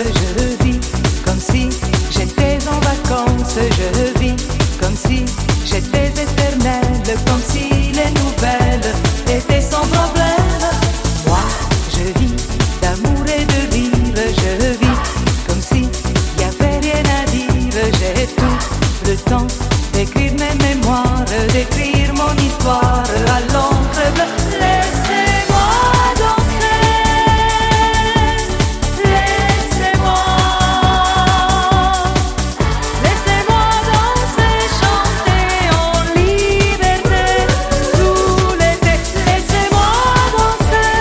je vis comme si j'étais en vacances, je vis comme si j'étais éternelle, comme si les nouvelles étaient sans problème. Moi, je vis d'amour et de rire, je vis comme si y avait rien à dire. J'ai tout le temps d'écrire mes mémoires, d'écrire mon histoire à l'encre bleue. Laissez-moi danser, laissez-moi, laissez-moi danser, chanter en liberté tout l'été. Laissez-moi danser,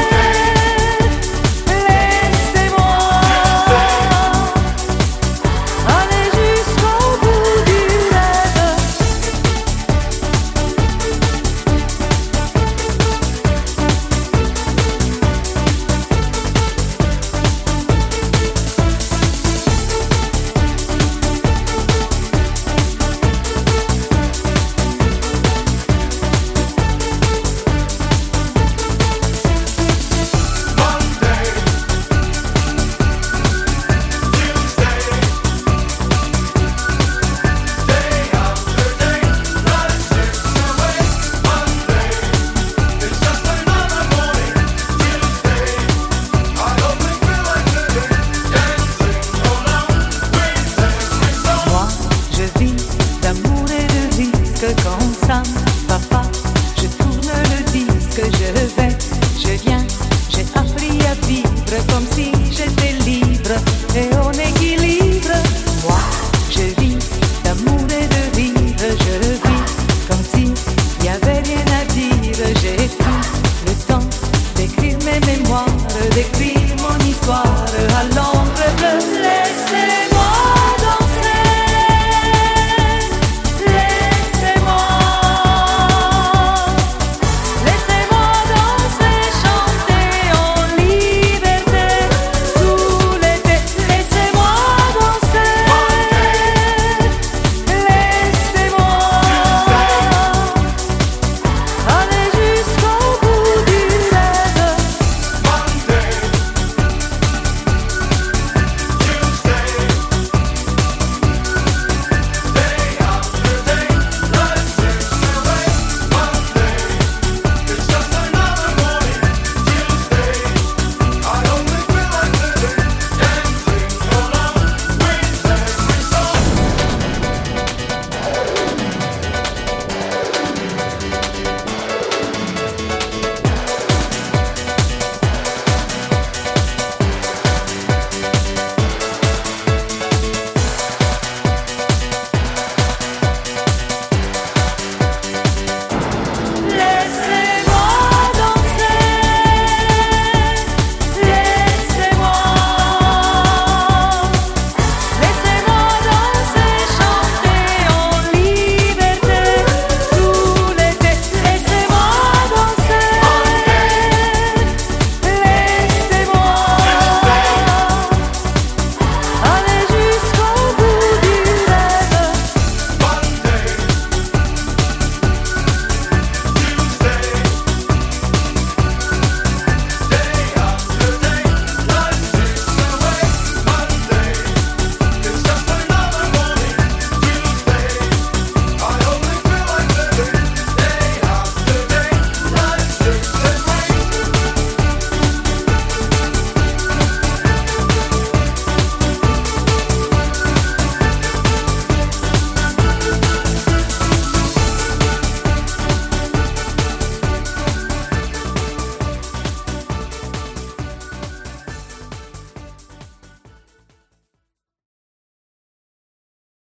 laissez-moi aller jusqu'au bout du rêve. Moi, je vis d'amour et de risque. Quand ça ne va pas, je tourne le disque. Je vais, je viens, j'ai appris à vivre comme si j'étais libre et en équilibre. Moi, je vis d'amour et de rire. Je vis comme si y avait rien à dire. J'ai tout le temps d'écrire mes mémoires, d'écrire